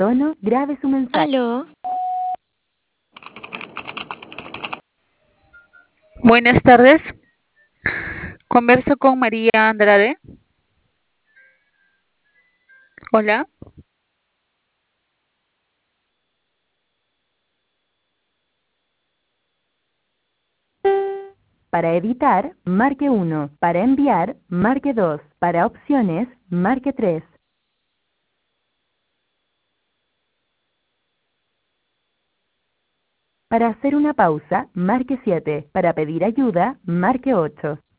tono, grabe su mensaje. Aló, Buenas tardes, converso con María Andrade. Hola, Para editar, marque 1. Para enviar, marque 2. Para opciones, marque 3. Para hacer una pausa, marque 7. Para pedir ayuda, marque 8.